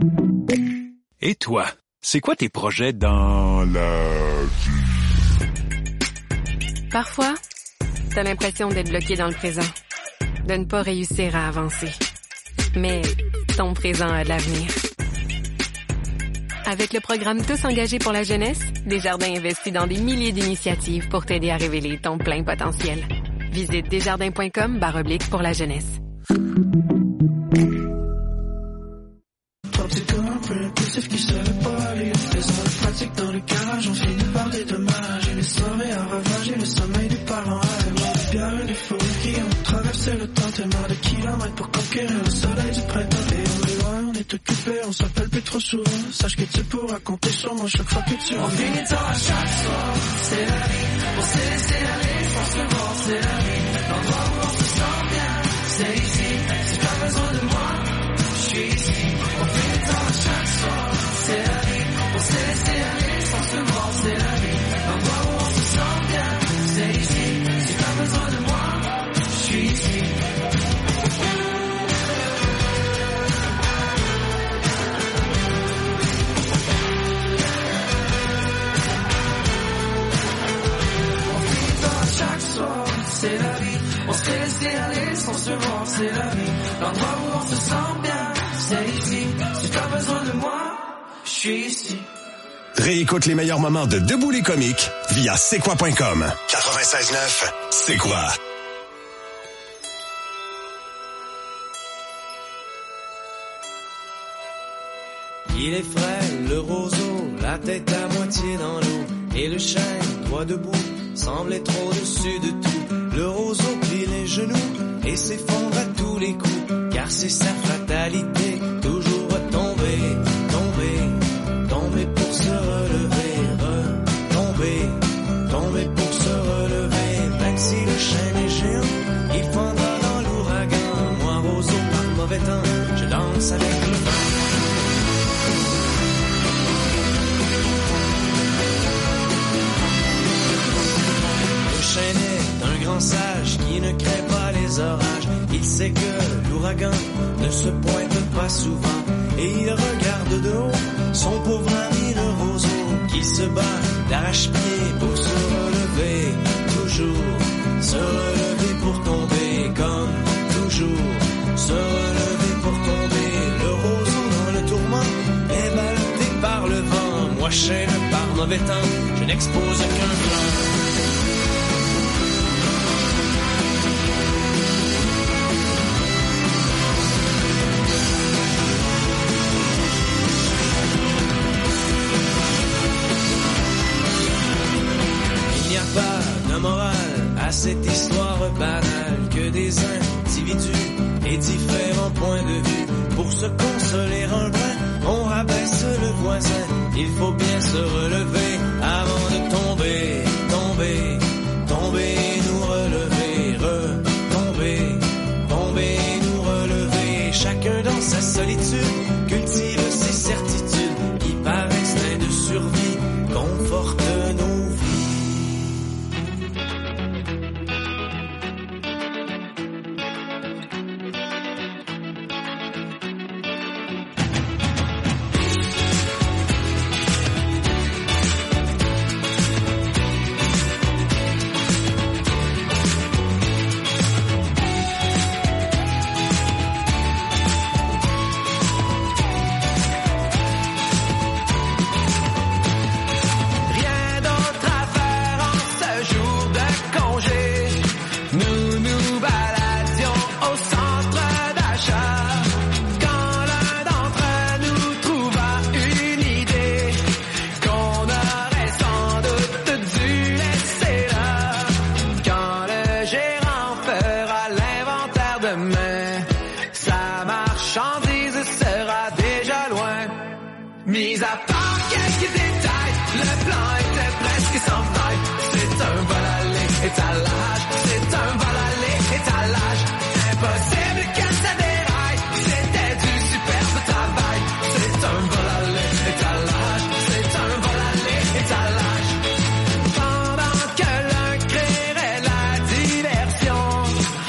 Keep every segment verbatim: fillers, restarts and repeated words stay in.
Et toi, c'est quoi tes projets dans la vie? Parfois, t'as l'impression d'être bloqué dans le présent, de ne pas réussir à avancer. Mais ton présent a de l'avenir. Avec le programme Tous engagés pour la jeunesse, Desjardins investit dans des milliers d'initiatives pour t'aider à révéler ton plein potentiel. Visite desjardins.com barre oblique pour la jeunesse. Qui savait pas aller, les heures pratiques dans le garage, on finit par des dommages. Et les soirées à ravager, le sommeil des parents à aimer. Les bières et les fous qui ont traversé le temps, tellement de kilomètres pour conquérir le soleil du printemps. Et on est loin, on est occupé, on s'appelle plus trop souvent. Sache que tu pourras compter sur moi chaque fois que tu reviens. On finit tard à chaque soir, c'est la vie. On s'est laissé aller, sans se voir, c'est la vie. L'endroit où on se sent bien, c'est ici. Si t'as besoin de moi, je suis ici. On finit tard à chaque soir. C'est la vie, on s'est laissé aller sans se voir, c'est la vie. L'endroit où on se sent bien, c'est ici. Si t'as besoin de moi, je suis ici. On finit tard chaque soir, c'est la vie. On s'est laissé aller sans se voir, c'est la vie. L'endroit où on se sent bien, c'est ici. Si t'as besoin de moi, je suis ici. Réécoute les meilleurs moments de Debout les comiques via c'est quoi point com. quatre-vingt-seize neuf, c'est quoi? Il est frais, le roseau, la tête à moitié dans l'eau. Et le chêne, droit debout, semble être au-dessus de tout. Le roseau plie les genoux et s'effondre à tous les coups. Car c'est sa fatalité, toujours retomber, tomber, tomber pour se relever, retomber, tomber pour se relever. Même si le chêne est géant, il fondra dans l'ouragan. Moi, roseau, par mauvais temps, je danse avec le vent. Le chêne est un grand sage qui ne crée pas les orages. Il sait que l'ouragan ne se pointe pas souvent. Et il regarde de haut son pauvre ami le roseau qui se bat d'arrache-pied pour se relever. Toujours se relever pour tomber comme toujours. Se relever pour tomber. Le roseau dans le tourment est ballotté par le vent. Moi chêne par mauvais temps, je n'expose qu'un flanc. À cette histoire banale que des individus et différents points de vue. Pour se consoler un brin, on rabaisse le voisin. Il faut bien se relever avant de tomber, tomber, tomber et nous relever, retomber, tomber et nous relever. Chacun dans sa solitude cultive ses certitudes qui par instinct de survie confortent nos vies.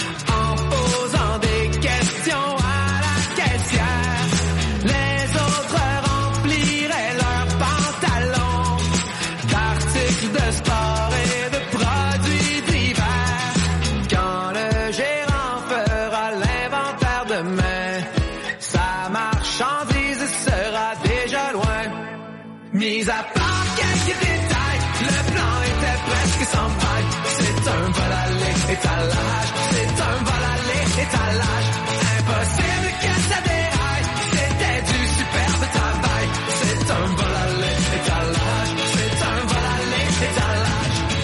Les autres Mis à part quelques détails, le plan était presque sans faille. C'est un vol à l'étalage, c'est un vol à l'étalage. Impossible que ça déraille, c'était du superbe travail. C'est un vol à l'étalage, c'est un vol à l'étalage.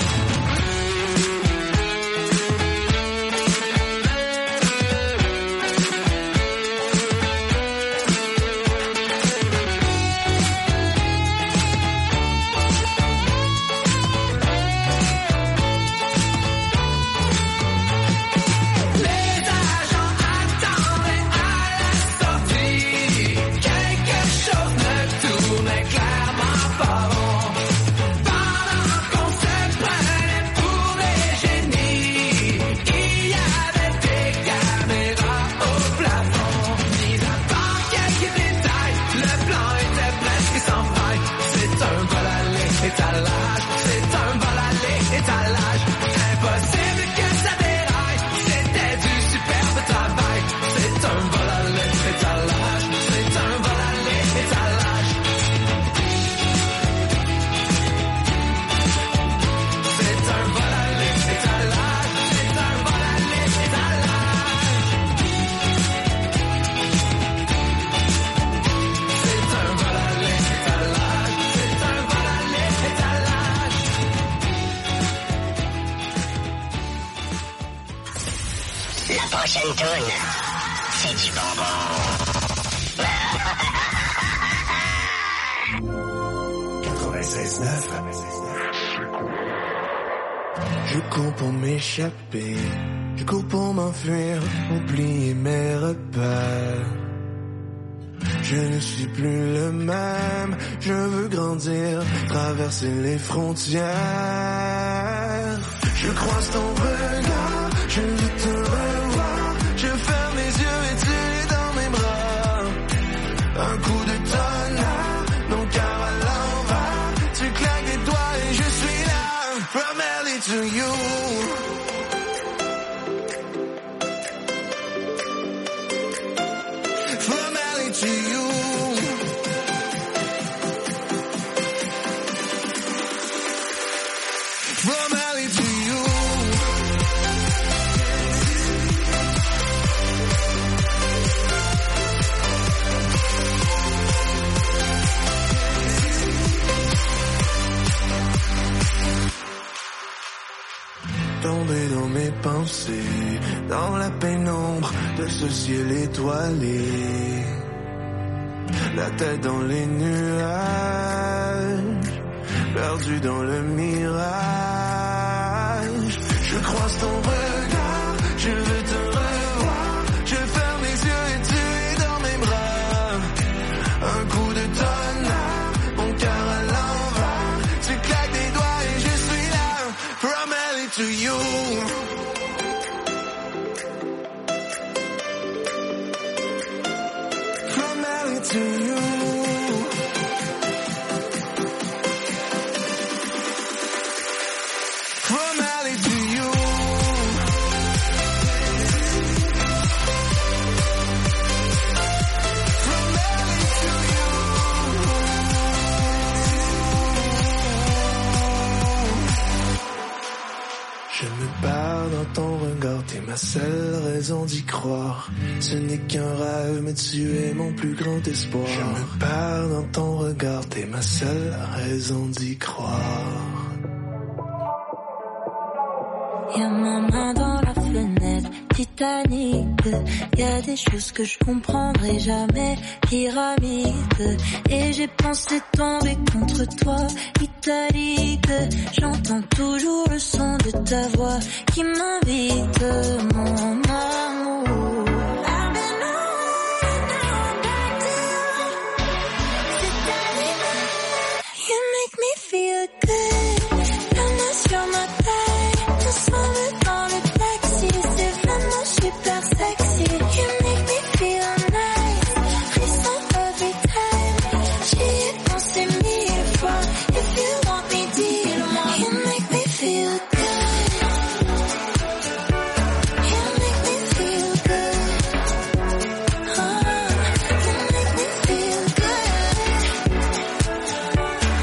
prochaine toune, c'est du bonbon. quatre-vingt-seize neuf. Je cours pour m'échapper, je cours pour m'enfuir, oublier mes repères. Je ne suis plus le même, je veux grandir, traverser les frontières. Je croise ton regard, je veux te revoir, je ferme les yeux et tu es dans mes bras. Un coup de tonnerre, mon cœur à l'envers, tu claques des doigts et je suis là, from L A to you. From L A to you. From L A to you. Tomber dans mes pensées, dans la pénombre de ce ciel étoilé. La tête dans les nuages, perdu dans le mirage. Je croise ton regard, je veux te revoir. Je ferme les yeux et tu es dans mes bras. Un coup de tonnerre, mon cœur à l'envers. Tu claques des doigts et je suis là, from L A to you. From L A to you. From L A to you. From L A to you. Je me perds dans ton regard, t'es ma seule raison d'y croire. Ce n'est qu'un rêve, mais tu es mon plus grand espoir. Je me perds dans ton regard, t'es ma seule raison d'y croire. Y'a ma main dans la fenêtre, Titanic. Y'a des choses que je comprendrai jamais, pyramide. Et j'ai pensé tomber contre toi, italique. J'entends toujours le son de ta voix qui m'invite, mon amour. I've been away, now I'm back to you. C'est animé, you make me feel good. La main sur ma taille, ensemble dans le taxi. C'est vraiment super sexy. You make me feel nice, frisson every time. J'y ai pensé mille fois. If you want me, dis-le-moi. You make me feel good. You make me feel good. Oh, you make me feel good.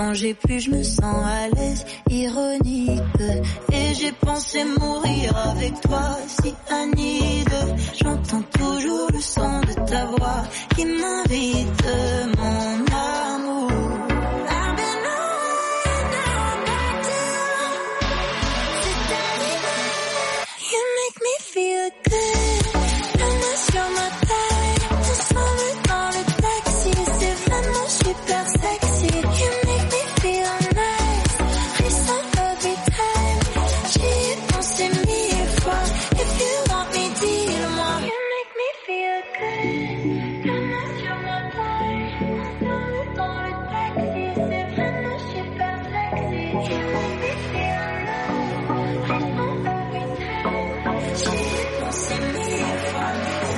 quand j'ai pu, je me sens à l'aise, ironique. Et j'ai pensé mourir avec toi, si Anide. J'entends toujours le son de ta voix qui m'invite, mon amour. I've been away, now I'm back to you. C'est Anide. You make me feel good. La nation m'appelle, ensemble dans le taxi. C'est vraiment super sexy. You make me feel nice. Frisson every time. J'y ai pensé mille fois. If you want me, dis-le-moi. You make me feel good. La nation m'appelle, ensemble dans le taxi. C'est vraiment super sexy. You make me feel nice. Frisson every time. J'y ai pensé mille fois.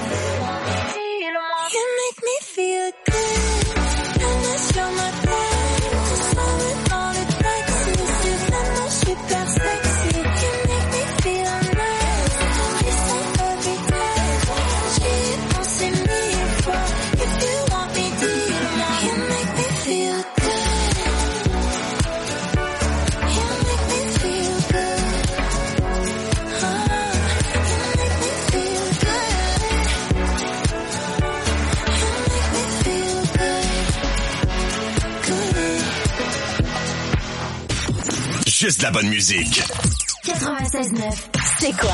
You make me feel good. La nation m'appelle, ensemble dans le taxi. C'est vraiment super sexy. You make me feel nice. Frisson every time. J'y ai pensé mille fois. If you want me, dis-le-moi. You make me feel good. You make me feel good. Oh, you make me feel good. Juste la bonne musique. quatre-vingt-seize neuf, c'est quoi?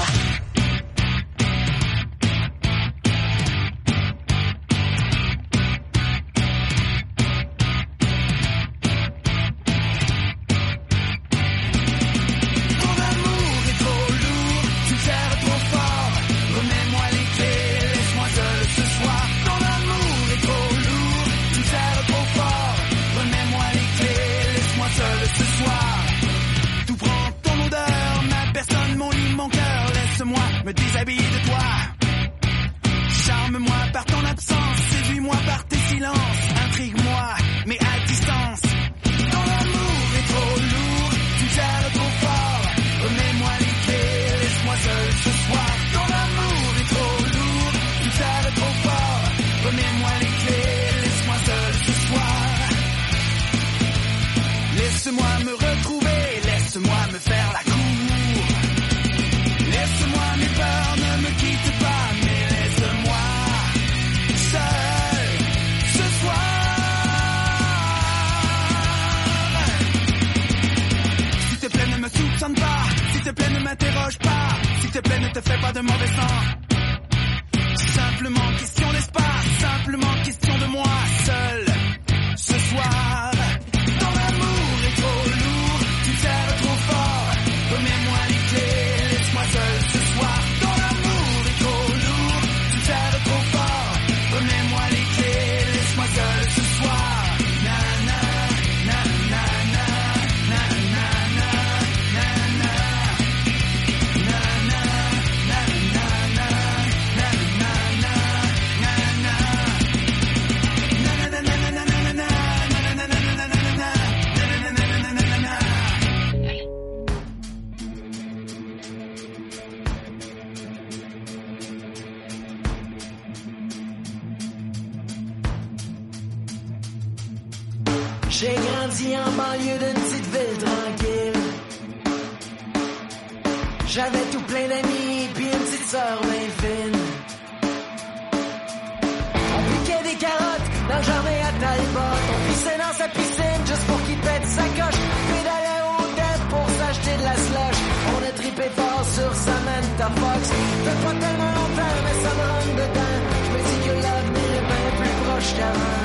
Ton amour est trop lourd, tu me serres trop fort. Remets-moi les clés, laisse-moi seul ce soir. Ton amour est trop lourd, tu me serres trop fort. Remets-moi les clés, laisse-moi seul ce soir. Tout prend ton odeur, ma personne, mon lit, mon cœur. Laisse-moi me déshabiller de toi. Charme-moi par ton absence, séduis-moi par tes silences. Intrigue-moi, mais à distance. Ton amour est trop lourd, tu me serres trop fort. Remets-moi les clés, laisse-moi seul ce soir. Ton amour est trop lourd, tu me serres trop fort. Remets-moi les clés, laisse-moi seul ce soir. Laisse-moi me retrouver, laisse-moi me faire la cour. Laisse-moi mes peurs, ne me quitte pas, mais laisse-moi seul ce soir. S'il te plaît, ne me soupçonne pas. S'il te plaît, ne m'interroge pas. S'il te plaît, ne te fais pas de mauvais sang. Simplement question d'espace, simplement question de moi seul ce soir. Ton amour est trop lourd, tu me serres trop fort. Remets-moi les clés, laisse-moi seul ce soir. Ton amour est trop lourd, tu me serres trop fort. Remets-moi les clés, laisse-moi seul ce soir. Na na na na na na na na na na na na na na J'ai grandi en banlieue d'une petite ville tranquille. J'avais tout plein d'amis puis une petite sœur bien fine. On piquait des carottes dans le jardin à Talbot. On pissait dans sa piscine juste pour qu'il pète sa coche. Pédalait au dep pour s'acheter de la slush. On a trippé fort sur Samantha Fox. Fait pas tellement longtemps mais ça me rentre dedans. Je me dis que l'avenir est bien plus proche qu'avant.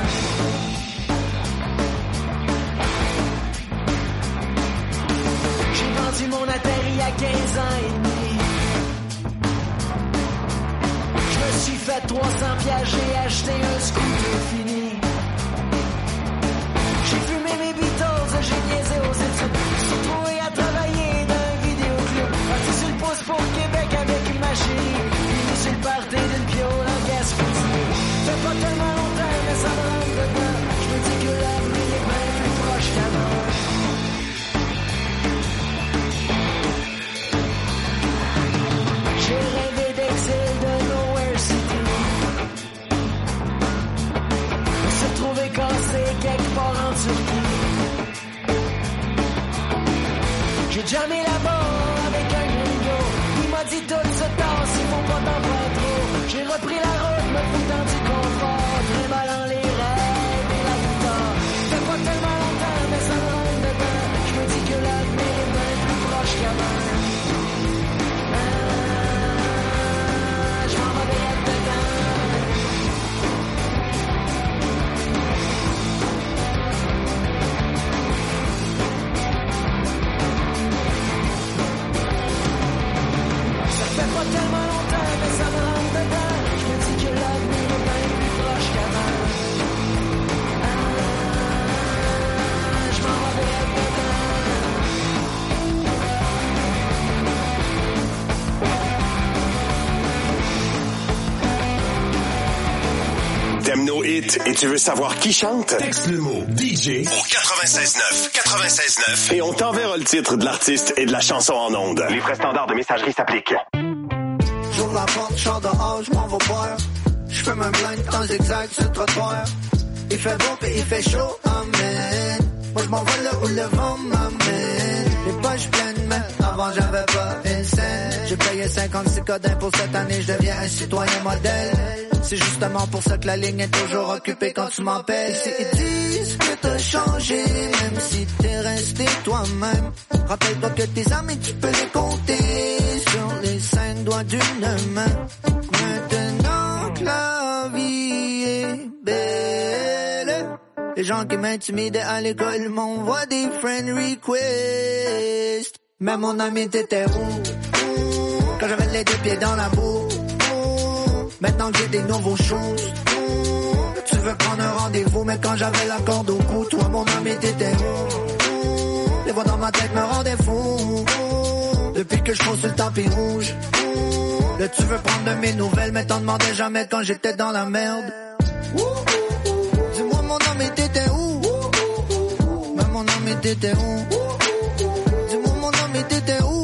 J'ai vendu mon atterri à quinze ans et demi. Je me suis fait trois cents piastres, j'ai acheté un scooter fini. J'ai fumé mes Beatles, j'ai niaisé aux études. Je suis retrouvé à travailler dans un vidéoclub. Parti sur le pouce pour Québec avec une machine. Fini sur le party d'une piole en Gaspésie. Fait pas tellement longtemps mais ça me rentre dedans. Je me dis que l'avenir est bien plus proche qu'avant. J'ai rêvé d'exil de Nowhere City. Se trouver cassé quelque part en Turquie. J'ai déjà mis là-bas avec un gringo. Il m'a dit tout ce temps, s'il faut pas t'en faire trop. J'ai repris la route, me foutant du confort, trimballant les rêves et la guitare. Ça fait pas tellement longtemps, mais ça me rentre dedans. Je me dis que l'avenir est bien plus proche qu'avant. Ah, je m'en vais être dedans. Ça fait pas tellement longtemps, mais ça me rentre dedans. Je me dis que l'avenir est bien plus proche qu'avant. Ah, je m'en vais être dedans. T'aimes nos hits et tu veux savoir qui chante? Texte le mot D J au quatre-vingt-seize neuf quatre-vingt-seize neuf et on t'enverra le titre de l'artiste et de la chanson en ondes. Les frais standards de messagerie s'appliquent. J'ouvre la porte, j'sors dehors, j'm'en vais boire. J'fume un blunt en zigzag sur le trottoir. Il fait beau pis il fait chaud, amen. Moi j'm'en vais là où le vent m'amène. Les poches pleines, mais avant j'avais pas une scène. J'ai payé cinquante-six codes d'impôts cette année, je deviens un citoyen modèle. C'est justement pour ça que la ligne est toujours occupée quand tu m'appelles. Si ils disent que t'as changé, même si t'es resté toi-même. Rappelle-toi que tes amis tu peux les compter sur les cinq doigts d'une main. Maintenant que la vie est belle, les gens qui m'intimidaient à l'école m'envoient des friend requests. Mais mon ami t'étais où? Quand j'avais les deux pieds dans la boue. Maintenant que j'ai des nouveaux choses, tu veux prendre un rendez-vous, mais quand j'avais la corde au cou, toi mon ami t'étais où? Les voix dans ma tête me rendaient fou. Depuis que je pose sur le tapis rouge, là tu veux prendre de mes nouvelles, mais t'en demandais jamais quand j'étais dans la merde. Dis-moi mon ami t'étais où? Mais mon ami t'étais où? Dis-moi mon ami t'étais où?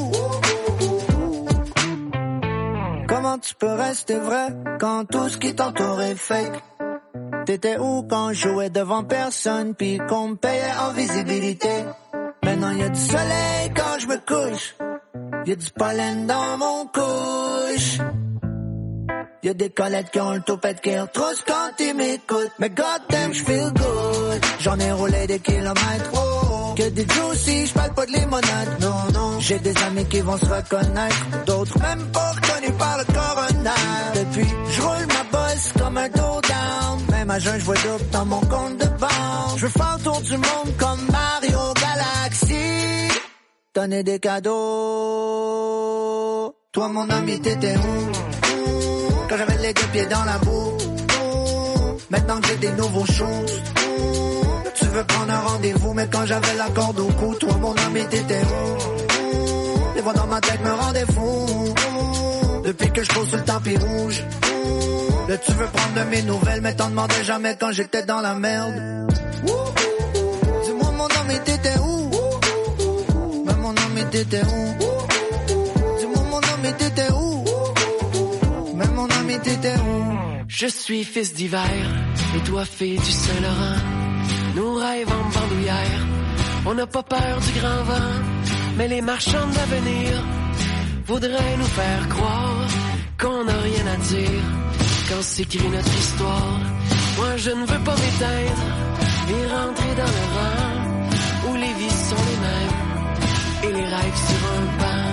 Comment tu peux rester vrai quand tout ce qui t'entoure est fake? T'étais où quand je jouais devant personne pis qu'on me payait en visibilité? Maintenant y'a du soleil quand je me couche, y'a du pollen dans mon couche. Y'a des collettes qui ont le toupette qui retrousse quand ils m'écoutent. Mais goddamn j'feel good, j'en ai roulé des kilomètres. Oh, que des juicy, j'parle pas de limonade. Non, non, j'ai des amis qui vont se reconnaître, d'autres même pas reconnus par le coroner. Depuis, j'roule ma bosse comme un dos down. Même à jeun, j'vois double dans mon compte de banque. J'veux faire le tour du monde comme Mario Galaxy, donner des cadeaux. Toi mon ami t'étais où? Quand j'avais les deux pieds dans la boue. Maintenant que j'ai des nouveaux choses, tu veux prendre un rendez-vous, mais quand j'avais la corde au cou, toi mon ami t'étais où? Les voix dans ma tête me rendaient fou. Depuis que je pose sur le tapis rouge, là tu veux prendre de mes nouvelles, mais t'en demandais jamais quand j'étais dans la merde. Dis-moi mon ami t'étais où? Mais mon ami t'étais où? Dis-moi mon ami t'étais où? Mais mon ami t'étais où? Je suis fils d'hiver, et toi fille du Saint-Laurent. Nous rêves en bandoulière, on n'a pas peur du grand vent. Mais les marchands d'avenir voudraient nous faire croire qu'on n'a rien à dire quand s'écrit notre histoire. Moi je ne veux pas m'éteindre et rentrer dans le rang où les vies sont les mêmes et les rêves sur un banc.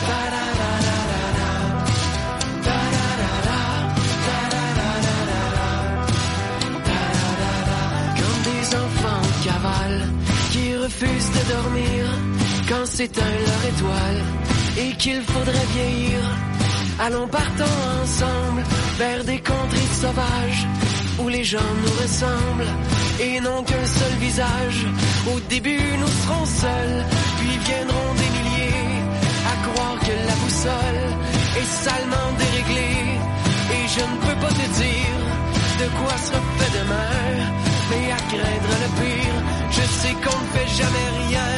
Cavale, qui refuse de dormir quand s'éteint leur étoile et qu'il faudrait vieillir. Allons partons ensemble vers des contrées sauvages où les gens nous ressemblent et n'ont qu'un seul visage. Au début nous serons seuls, puis viendront des milliers à croire que la boussole est salement déréglée. Et je ne peux pas te dire de quoi sera fait demain, mais à craindre le pire, je sais qu'on ne fait jamais rien.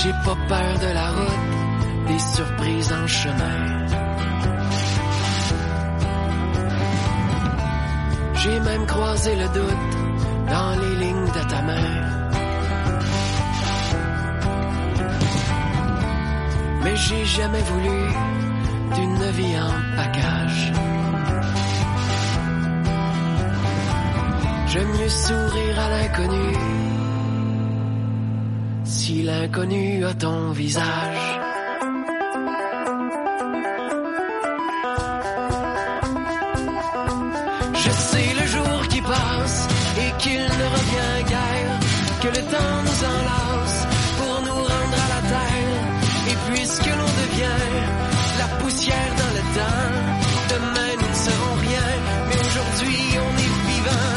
J'ai pas peur de la route, des surprises en chemin. J'ai même croisé le doute dans les lignes de ta main. Mais j'ai jamais voulu d'une vie en package. J'aime mieux sourire à l'inconnu si l'inconnu a ton visage. Je sais le jour qui passe et qu'il ne revient guère, que le temps nous enlace pour nous rendre à la terre. Et puisque l'on devient la poussière dans le temps, demain nous ne serons rien, mais aujourd'hui on est vivant.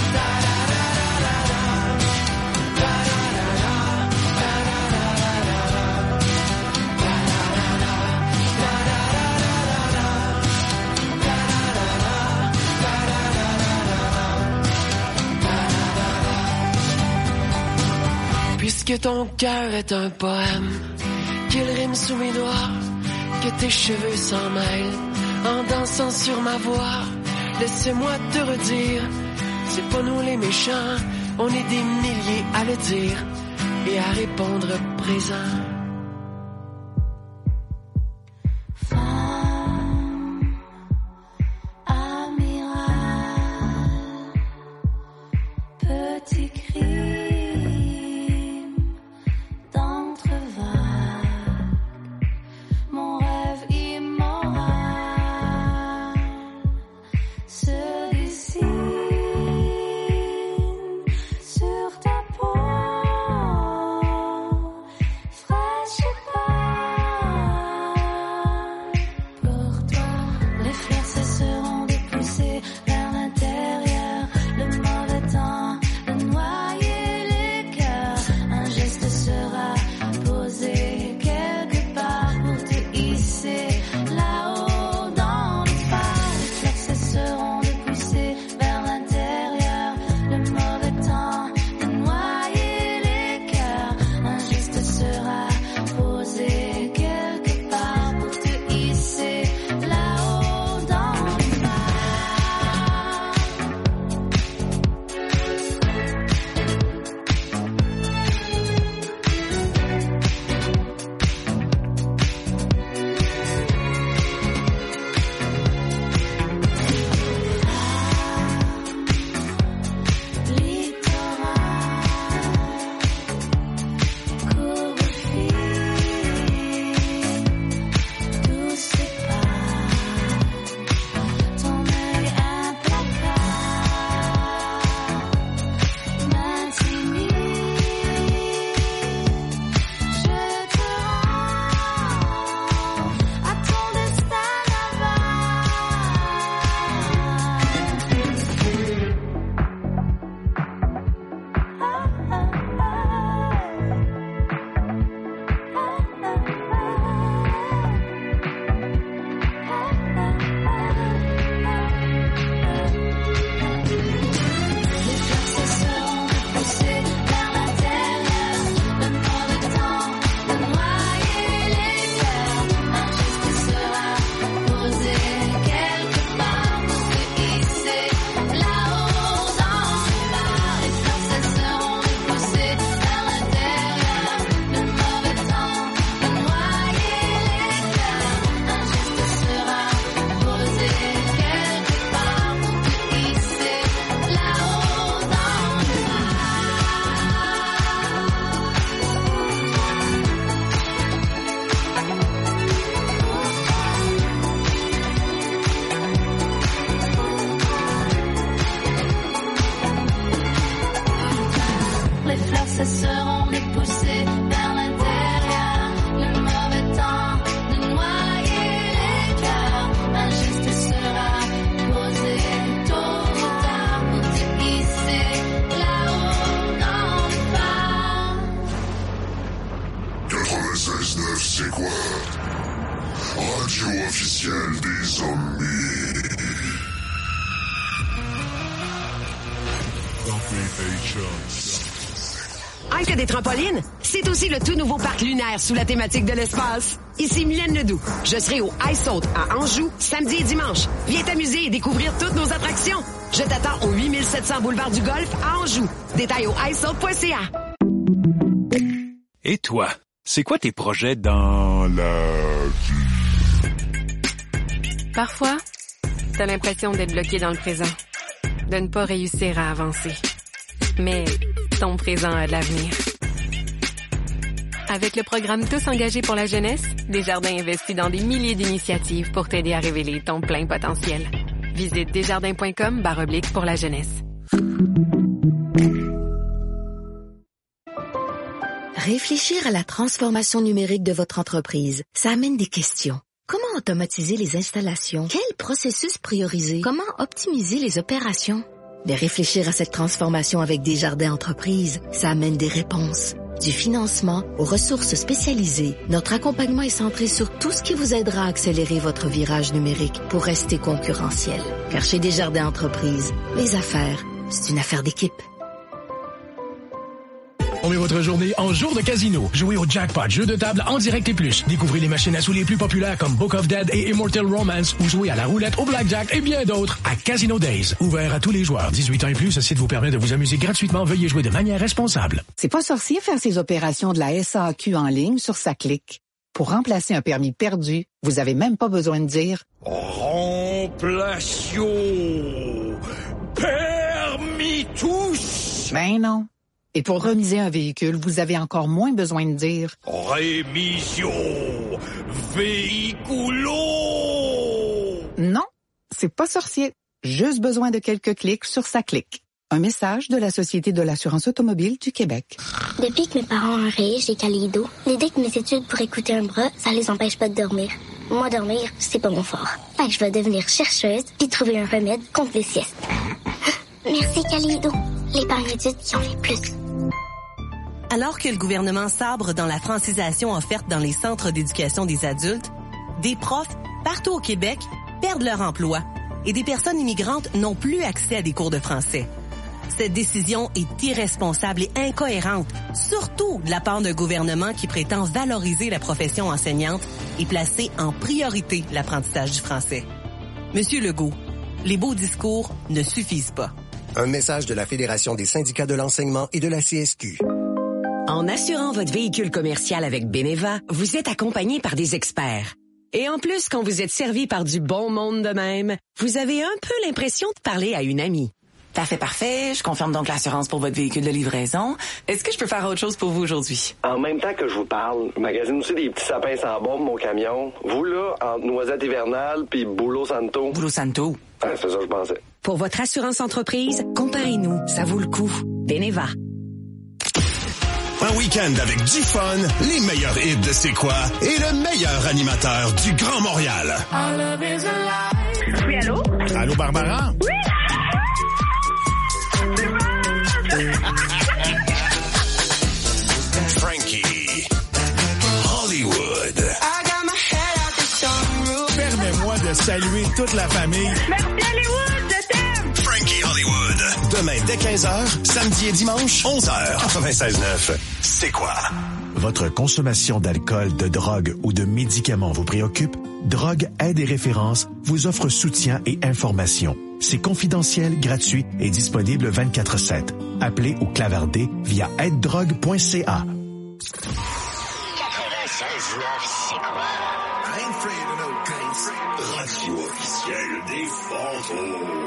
Puisque ton cœur est un poème, qu'il rime sous mes doigts, que tes cheveux s'en mêlent en dansant sur ma voix. Laisse-moi te redire, c'est pas nous les méchants, on est des milliers à le dire et à répondre présent. Hey, que des trampolines? C'est aussi le tout nouveau parc lunaire sous la thématique de l'espace. Ici Mylène Ledoux. Je serai au Ice Haute à Anjou, samedi et dimanche. Viens t'amuser et découvrir toutes nos attractions. Je t'attends au huit mille sept cents boulevard du Golfe à Anjou. Détails au ice haute point c a. Et toi, c'est quoi tes projets dans la vie? Parfois, t'as l'impression d'être bloqué dans le présent, de ne pas réussir à avancer. Mais ton présent a de l'avenir. Avec le programme Tous engagés pour la jeunesse, Desjardins investit dans des milliers d'initiatives pour t'aider à révéler ton plein potentiel. Visite desjardins.com barre oblique pour la jeunesse. Réfléchir à la transformation numérique de votre entreprise, ça amène des questions. Comment automatiser les installations? Quel processus prioriser? Comment optimiser les opérations? De réfléchir à cette transformation avec Desjardins Entreprises, ça amène des réponses. Du financement aux ressources spécialisées, notre accompagnement est centré sur tout ce qui vous aidera à accélérer votre virage numérique pour rester concurrentiel. Car chez Desjardins Entreprises, les affaires, c'est une affaire d'équipe. On met votre journée en jour de casino. Jouez au jackpot, jeu de table en direct et plus. Découvrez les machines à sous les plus populaires comme Book of Dead et Immortal Romance ou jouez à la roulette, au blackjack et bien d'autres à Casino Days. Ouvert à tous les joueurs. dix-huit ans et plus, ce site vous permet de vous amuser gratuitement. Veuillez jouer de manière responsable. C'est pas sorcier faire ses opérations de la S A Q en ligne sur sa clique. Pour remplacer un permis perdu, vous avez même pas besoin de dire remplation permis tous. Ben non. Et pour remiser un véhicule, vous avez encore moins besoin de dire rémission véhiculo. Non, c'est pas sorcier. Juste besoin de quelques clics sur sa clique. Un message de la Société de l'assurance automobile du Québec. Depuis que mes parents ont rayé chez Kaleido, l'idée que mes études pourraient coûter un bras, ça les empêche pas de dormir. Moi, dormir, c'est pas mon fort. Fait que je vais devenir chercheuse puis trouver un remède contre les siestes. Merci Kaleido, l'épargne études qui en fait plus. Alors que le gouvernement sabre dans la francisation offerte dans les centres d'éducation des adultes, des profs, partout au Québec, perdent leur emploi et des personnes immigrantes n'ont plus accès à des cours de français. Cette décision est irresponsable et incohérente, surtout de la part d'un gouvernement qui prétend valoriser la profession enseignante et placer en priorité l'apprentissage du français. Monsieur Legault, les beaux discours ne suffisent pas. Un message de la Fédération des syndicats de l'enseignement et de la C S Q. En assurant votre véhicule commercial avec Beneva, vous êtes accompagné par des experts. Et en plus, quand vous êtes servi par du bon monde de même, vous avez un peu l'impression de parler à une amie. Parfait, parfait. Je confirme donc l'assurance pour votre véhicule de livraison. Est-ce que je peux faire autre chose pour vous aujourd'hui? En même temps que je vous parle, je magasine aussi des petits sapins sans bombe, mon camion. Vous, là, entre Noisette hivernale puis Boulot Santo. Boulot Santo? Ah, c'est ça que je pensais. Pour votre assurance entreprise, comparez-nous. Ça vaut le coup. Beneva. Un week-end avec du fun, les meilleurs hits de C'est quoi et le meilleur animateur du Grand Montréal. Oui, allô? Allô, Barbara? Oui! Frankie. Hollywood. Permets-moi de saluer toute la famille. Merci Hollywood, je t'aime! Frankie Hollywood. Demain dès quinze heures, samedi et dimanche, onze heures. quatre-vingt-seize neuf. C'est quoi? Votre consommation d'alcool, de drogue ou de médicaments vous préoccupe? Drogue Aide et Référence vous offre soutien et information. C'est confidentiel, gratuit et disponible vingt-quatre sept. Appelez ou clavardez via aide drogue point c a. quatre-vingt-seize neuf, c'est quoi? I ain't afraid of no ghosts. Radio officielle des fantômes.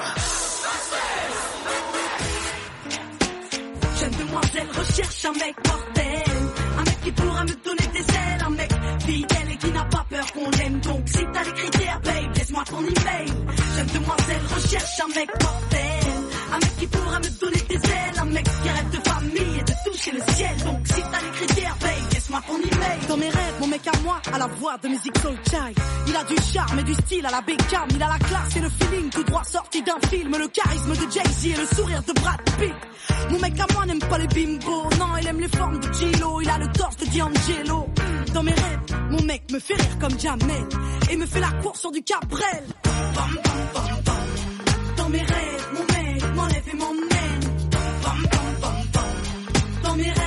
Jeune demoiselle recherche un mec mortel, un mec qui pourra me donner des ailes, un mec fidèle et qui n'a pas peur qu'on l'aime. Donc si t'as les critères, babe, laisse-moi ton email. Jeune demoiselle recherche un mec mortel, un mec qui pourra me donner des ailes, un mec qui rêve de famille et de toucher le ciel. Donc si t'as les critères, babe, laisse-moi ton email. Dans mes rêves, mon mec à moi a la voix de musique soul child. Il a du charme et du style à la Beckham, il a la classe et le feeling tout droit sorti d'un film, le charisme de Jay-Z et le sourire de Brad Pitt. Mon mec à moi n'aime pas les bimbos, non, il aime les formes de Gilo, il a le torse de D'Angelo. Dans mes rêves, mon mec me fait rire comme Jamel et me fait la course sur du Cabrel. Bam, bam, bam, bam. Dans mes rêves, mon mec m'enlève et m'emmène. Bam, bam, bam, bam. Dans mes rêves,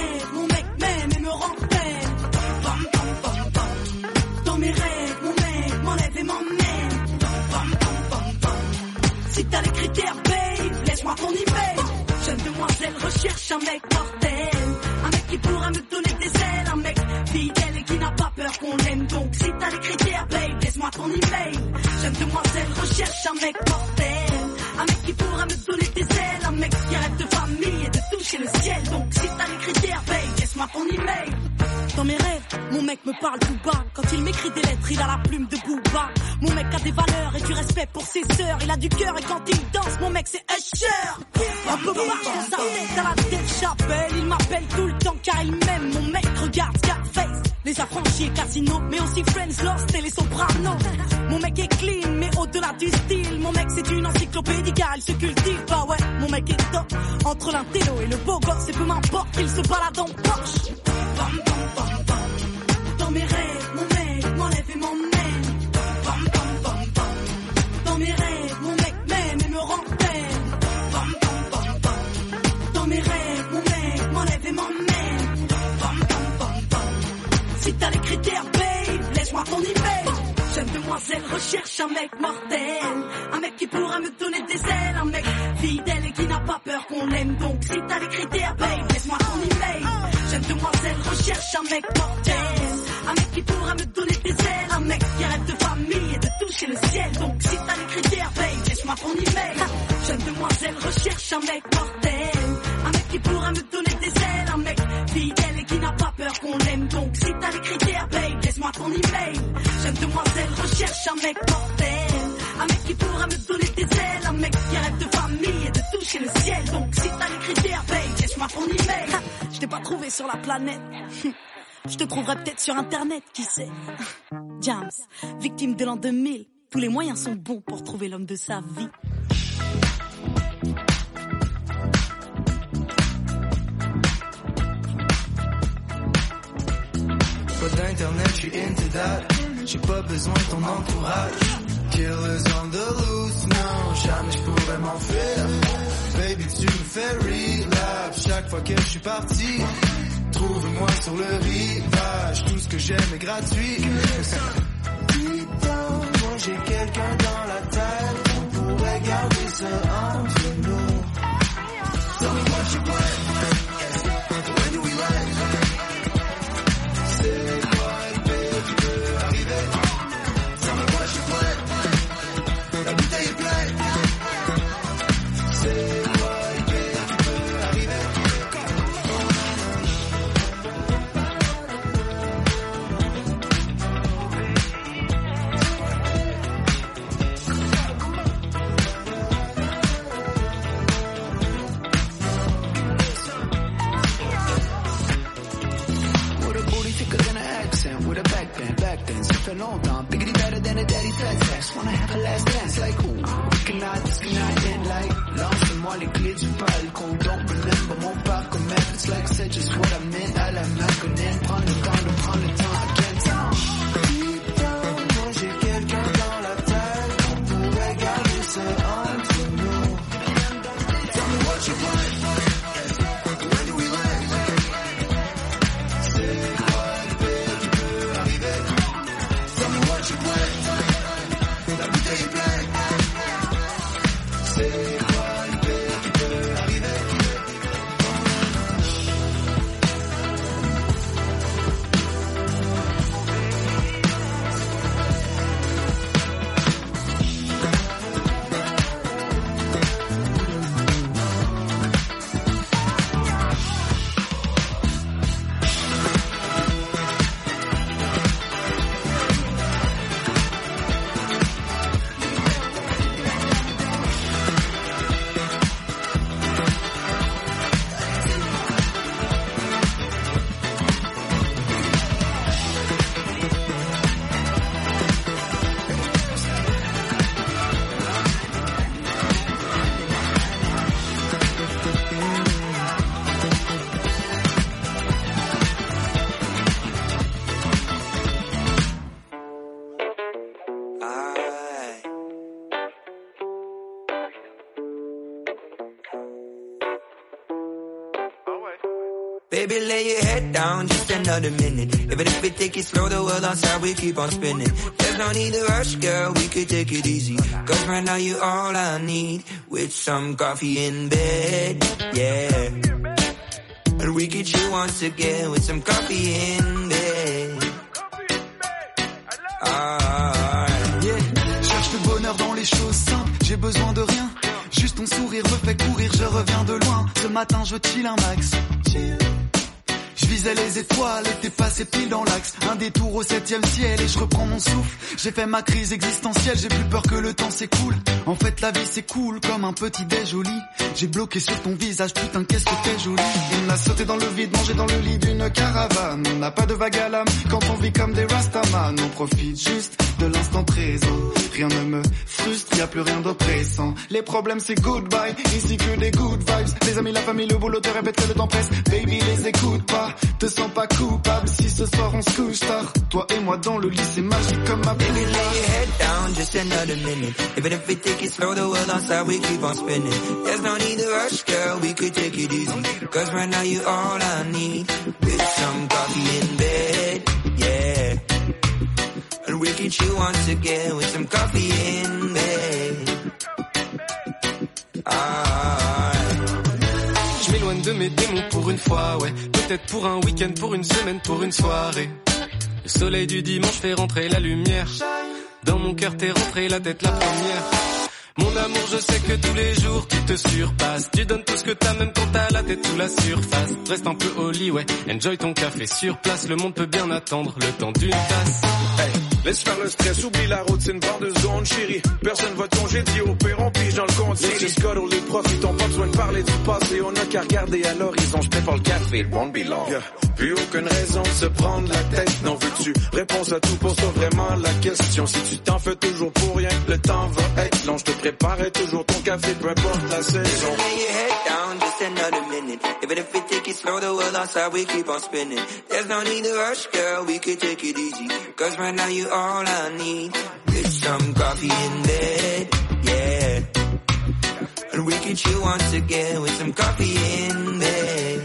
t'as les critères, babe, laisse-moi ton email. Jeune demoiselle recherche un mec mortel, un mec qui pourra me donner des ailes, un mec fidèle et qui n'a pas peur qu'on l'aime. Donc si t'as les critères, babe, laisse-moi ton email. Jeune demoiselle recherche un mec mortel, un mec qui pourra me donner des ailes, un mec qui rêve de famille et de toucher le ciel. Donc si t'as les critères, babe, laisse-moi ton email. Dans mes rêves, mon mec me parle tout bas. Quand il m'écrit des lettres, il a la plume de Booba. Mon mec a des valeurs et du respect pour ses sœurs. Il a du cœur et quand il danse, mon mec c'est Usher. Un peu marche dans sa tête à la tête chapelle. Il m'appelle tout le temps car il m'aime. Mon mec regarde Scarface, les affranchis et Casino, mais aussi Friends, Lost et les Sopranos. Mon mec est clean, mais au-delà du style, mon mec c'est une encyclopédie car il se cultive. Bah ouais, mon mec est top. Entre l'intello et le beau gosse, et peu m'importe qu'il se balade en Porsche. Bam, bam, bam, bam. Dans mes rêves, mon mec m'enlève et m'emmène. Bam, bam, bam, bam. Dans mes rêves, mon mec m'aime et me rend peine. Bam, bam, bam, bam. Dans mes rêves, mon mec m'enlève et m'emmène. Bam, bam, bam, bam. Si t'as les critères, babe, laisse-moi ton email. Jeune demoiselle recherche un mec mortel, un mec qui pourra me donner des ailes, un mec fidèle et qui n'a pas peur qu'on l'aime. Donc si t'as les critères, babe, laisse-moi ton email. Jeune demoiselle recherche un mec mortel, un mec qui pourra me donner des ailes, un mec qui rêve de famille et de toucher le ciel. Donc si t'as les critères, babe, laisse-moi ton email. Jeune demoiselle recherche un mec mortel, un mec qui pourra me donner des ailes, un mec fidèle et qui n'a pas peur qu'on l'aime. Donc si t'as les critères, babe, laisse-moi ton email. Jeune demoiselle recherche un mec mortel, un mec qui pourra me donner des ailes, un mec qui rêve de famille et de toucher le ciel. Donc si t'as les critères, babe, laisse-moi ton email. Je t'ai pas trouvé sur la planète, je te trouverai peut-être sur internet, qui sait. James, victime de l'an deux mille, tous les moyens sont bons pour trouver l'homme de sa vie. Pas d'internet, je suis into that. J'ai pas besoin de ton entourage. Killers on the loose, non, jamais je pourrais m'en faire. Baby, tu me fais relapse chaque fois que je suis parti. Trouve-moi sur le rivage, tout ce que j'aime est gratuit. Dis-donc, moi j'ai quelqu'un dans la tête, on pourrait garder ça entre nous. Tell me what you want, when do we land? C'est quoi le pire qui peut arriver? Tell me what you want, la bouteille est pleine. C'est quoi le pire qui peut arriver? With a backbend, back then, ça fait longtemps. Biggity better than a daddy fat tax. Wanna have a last dance, like ooh. We cannot, this cannot end like. Lance-moi les clés du balcon. Don't remember mon parcours, it's like c'est just what I meant. À la Malcolm, prends le temps de prendre le temps. Again, time. Moi j'ai quelqu'un dans la tête. On pourrait garder ça entre nous. Tell me what you want. When do we land? C'est quoi? La bouteille est pleine. C'est quoi le pire qui peut arriver? Baby, lay your head down just another minute. Even if we take it slow, the world outside we keep on spinning. There's no need to rush, girl, we could take it easy. Cause right now you're all I need. With some coffee in bed, yeah. And we could chill once again with some coffee in bed. Ah, yeah. Cherche le bonheur dans les choses simples, j'ai besoin de rien. Juste ton sourire me fait courir, je reviens de loin. Ce matin je chill un max. Je visais les étoiles et t'es passé pile dans l'axe. Un détour au septième ciel et je reprends mon souffle. J'ai fait ma crise existentielle, j'ai plus peur que le temps s'écoule. En fait la vie c'est cool comme un petit déj au lit. J'ai bloqué sur ton visage, putain qu'est-ce que t'es jolie. On a sauté dans le vide, mangé dans le lit d'une caravane. On n'a pas de vague à l'âme quand on vit comme des rastaman. On profite juste de l'instant présent. Rien ne me frustre, y a plus rien d'oppressant. Les problèmes c'est goodbye, ici que des good vibes. Les amis, la famille, le boulot te répète que le temps presse. Baby les écoute pas, te sens pas coupable si ce soir on se couche tard. Toi et moi dans le lit c'est magique comme ma baby, lay your head down just another minute. Even if we take it slow, the world outside we keep on spinning. There's no need to rush, girl, we could take it easy. Cause right now you're all I need. With some coffee in bed, yeah. And we can chill once again with some coffee in bed. Ah. Je m'éloigne de mes démons pour une fois, ouais. Peut-être pour un week-end, pour une semaine, pour une soirée. Le soleil du dimanche fait rentrer la lumière. Dans mon cœur t'es rentré la tête la première. Mon amour, je sais que tous les jours tu te surpasses. Tu donnes tout ce que t'as même quand t'as la tête sous la surface. Reste un peu au lit, ouais. Enjoy ton café sur place. Le monde peut bien attendre le temps d'une tasse. Hey, laisse faire le stress, oublie la routine, barre de zone, chérie. Personne va ton j'ai dit au père, on pige dans le compte. Les just cuddle, les profits, t'ont pas besoin de parler du passé. On a qu'à regarder à l'horizon, je préfère le café, it won't be long. Yeah. Plus aucune raison de se prendre la tête, non veux-tu? Réponse à tout, pose-toi vraiment la question. Si tu t'en fais toujours pour rien, le temps va être long. Je te préparais toujours ton café, peu importe la saison. Lay your head down just another minute. Even if we take it slow, the world outside we keep on spinning. There's no need to rush, girl, we could take it easy. Cause right now you're all I need. With some coffee in bed, yeah. And we can chill once again with some coffee in bed.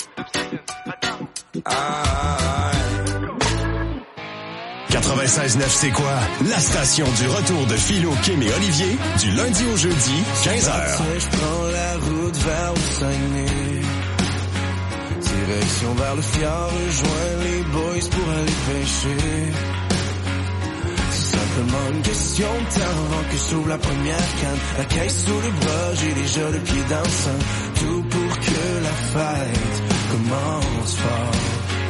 Ah. quatre-vingt-seize neuf, c'est quoi? La station du retour de Philo, Kim et Olivier, du lundi au jeudi, quinze heures. Je prends la route vers le Saguenay. Direction vers le fjord, rejoins les boys pour aller pêcher. C'est simplement une question de temps avant que s'ouvre la première canne. La caisse sous le bras, j'ai déjà le pied dans le sang. Tout pour que la fête commence fort.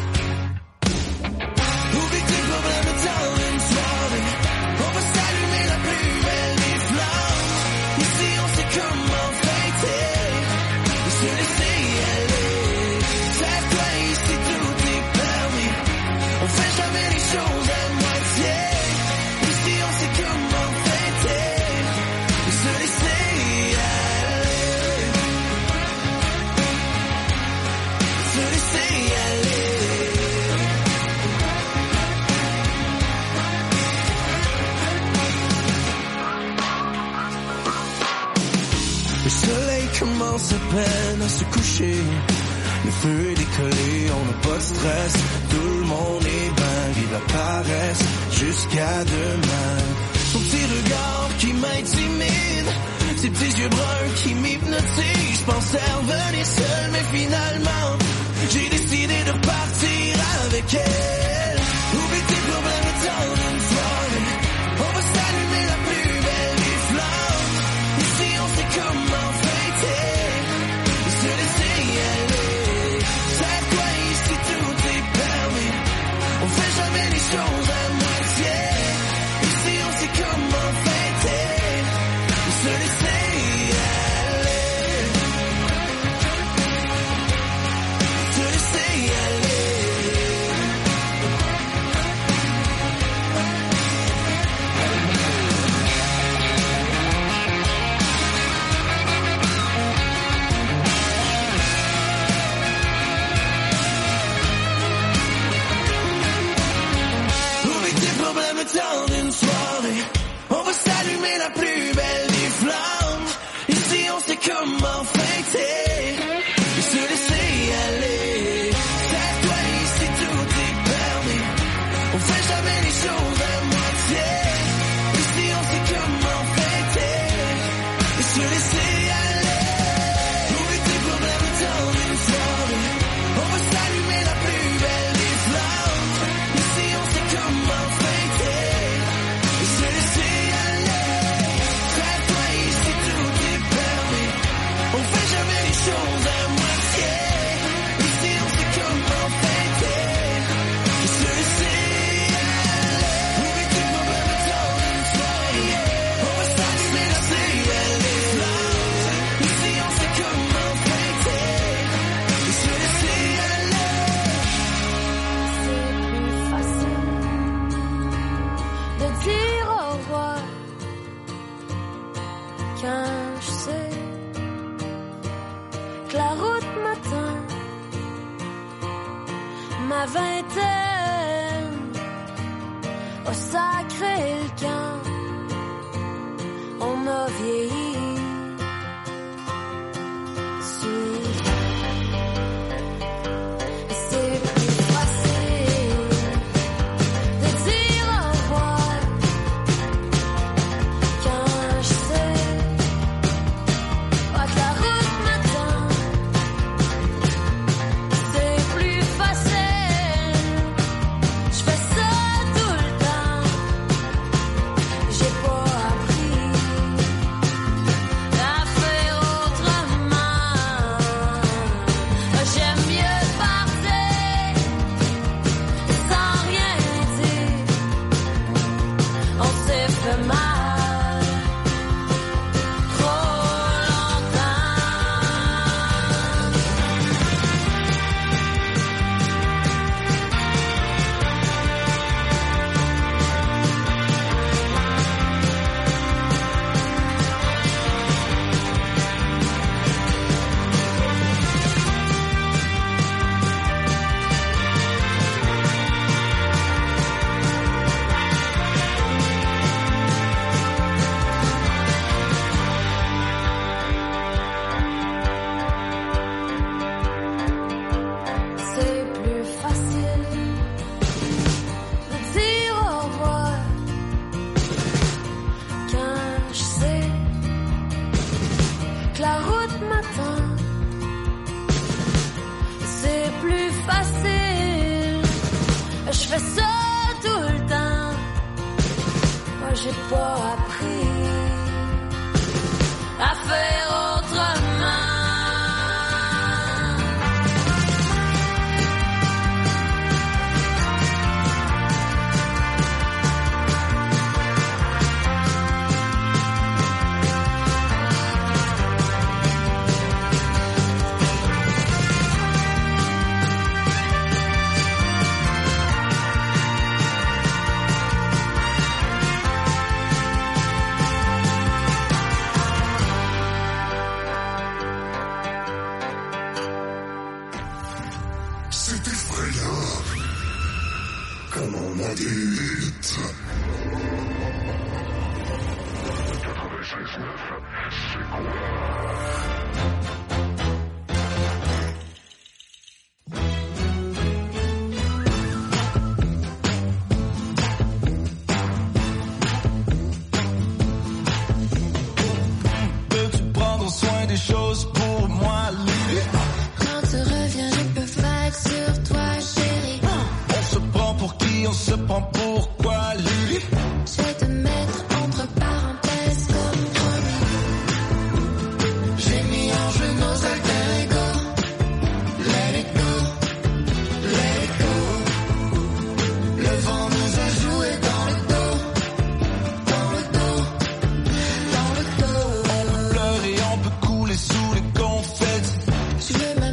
Oublie tes problèmes dans une soirée. On va s'allumer la plus belle des flammes. Ici on sait comment fêter et se laisser aller. Sers-toi ici, tout est permis. On fait jamais les choses à moitié. Ici on sait comment fêter et se laisser aller. Se laisser aller. Le soleil commence à peine à se coucher. Le feu est décollé, on n'a pas de stress. Tout le monde est bien, vive la paresse. Jusqu'à demain. Son petit regard qui m'intimide. Ses petits yeux bruns qui m'hypnotisent. Je pensais revenir seul, mais finalement j'ai décidé de repartir avec elle. Oublie tes problèmes dans une soirée. On va s'allumer la plus belle des flammes. Ici on sait comment fêter et se laisser aller. Sers-toi ici, tout est permis. On fait jamais les choses à moitié. Ici on sait comment fêter et se laisser aller. Se laisser ma vingtaine, au sacré le camp, on a vieilli.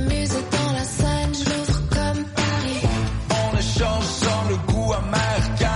Sans le goût amer.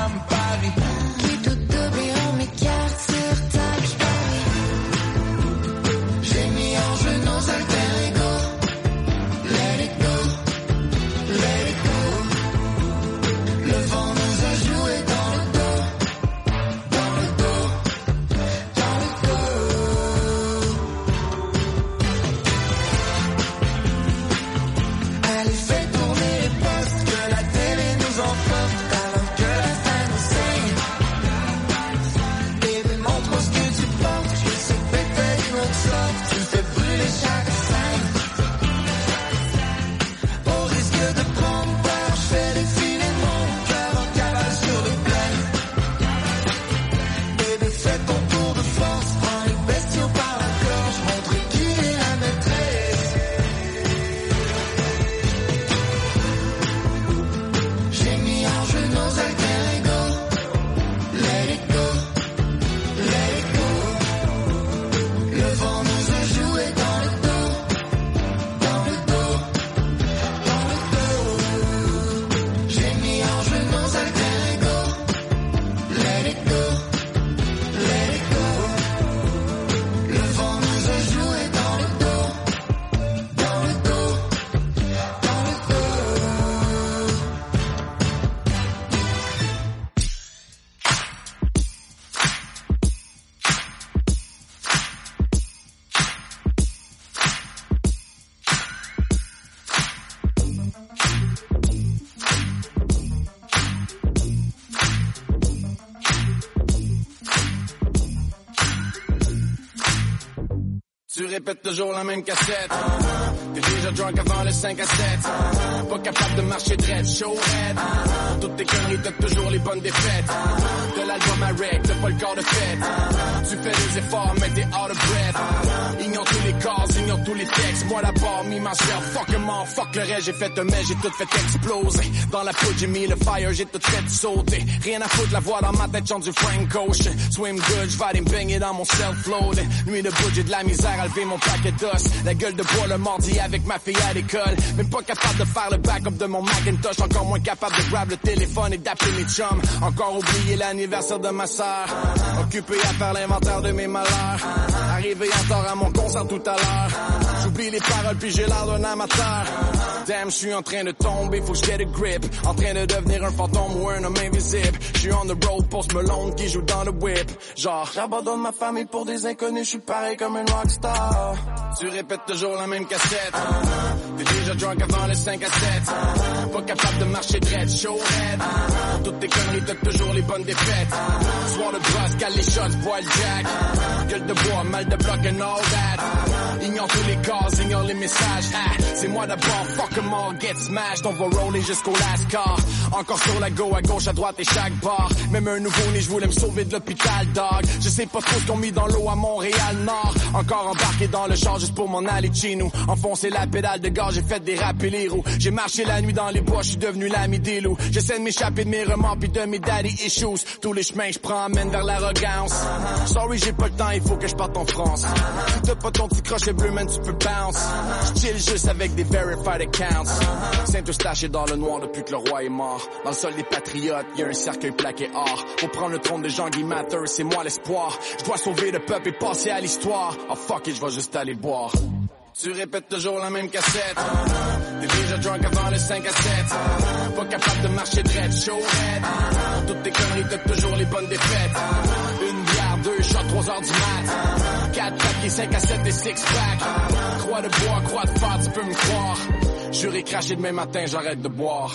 répètes toujours la même cassette. Uh-huh. T'es déjà drunk avant le cinq à sept. Uh-huh. Pas capable de marcher dread, showhead. Uh-huh. Toutes tes conneries, t'as toujours les bonnes défaites. Uh-huh. De l'album à rec, t'as pas le corps de fête. Uh-huh. Tu fais des efforts, mais t'es out of breath. Uh-huh. Ignore tous les cases, ignore tous les textes. Moi d'abord, me myself, fuck em all, fuck le reste. J'ai fait un mais j'ai tout fait exploser. Dans la poudre, j'ai mis le fire, j'ai tout fait sauter. Rien à foutre, la voix dans ma tête chante du Frank Ocean. Swim good, j'vais me baigner dans mon self-load. Nuit de bout, j'ai de la misère à lever mon paquet d'os. La gueule de bois, le mardi avec ma fille à l'école. Même pas capable de faire le backup de mon Macintosh. Encore moins capable de grab le téléphone et d'appeler mes chums. Encore oublié l'anniversaire de ma sœur. Occupé à faire l'inventaire de mes malheurs. Arrivé en tort à mon concert tout à l'heure. J'oublie les paroles puis j'ai l'air d'un amateur. Damn, j'suis en train de tomber, faut que j'get a grip. En train de devenir un fantôme ou un homme invisible. J'suis on the road, Post Malone qui joue dans le whip. Genre, j'abandonne ma famille pour des inconnus, j'suis pareil comme un rockstar. Tu répètes toujours la même cassette. Uh-huh. T'es déjà drunk avant le cinq à sept. Uh-huh. Pas capable de marcher dread, showhead. Uh-huh. Toutes tes conneries, t'as toujours les bonnes défaites. Uh-huh. Soir de brosse, cale les shots, bois le jack. Uh-huh. Gueule de bois, mal de bloc and all that. Uh-huh. Ignore tous les cases, ignore les messages. Ah, c'est moi d'abord, fuck em all, get smashed. On va roller jusqu'au last car. Encore sur la go, à gauche, à droite et chaque bar. Même un nouveau-né, j'voulais me sauver de l'hôpital, dog. Je sais pas trop ce qu'on mis dans l'eau à Montréal-Nord. Encore embarqué dans le char juste pour m'en aller chez nous. Enfoncer la pédale de gaz, j'ai fait déraper les roues. J'ai marché la nuit dans les bois, j'suis devenu l'ami des loups. J'essaie de m'échapper de mes remords pis de mes daddy issues. Tous les chemins que j'prends mènent vers l'arrogance. Sorry, j'ai pas le temps, il faut que je parte en France. Si t'as pas ton petit crochet bleu, man, tu peux bounce. J'chill juste avec des verified accounts. Saint-Eustache est dans le noir depuis que le roi est mort. Dans le sol des patriotes, y'a un cercueil plaqué or. Pour prendre le trône de Jean-Guy Matter, c'est moi l'espoir. Je dois sauver le peuple et passer à l'histoire. Oh fuck it, je vais juste aller boire. Tu répètes toujours la même cassette. Uh-huh. T'es déjà drunk avant le cinq à sept. Uh-huh. Pas capable de marcher dread, showhead. Uh-huh. Toutes tes conneries, t'as toujours les bonnes défaites. Uh-huh. Une bière, deux shots, trois heures du mat. Uh-huh. Quatre paquets, cinq à sept et six pack. Uh-huh. Croix de bois, croix de fer, tu peux me croire. J'aurais craché demain matin, j'arrête de boire.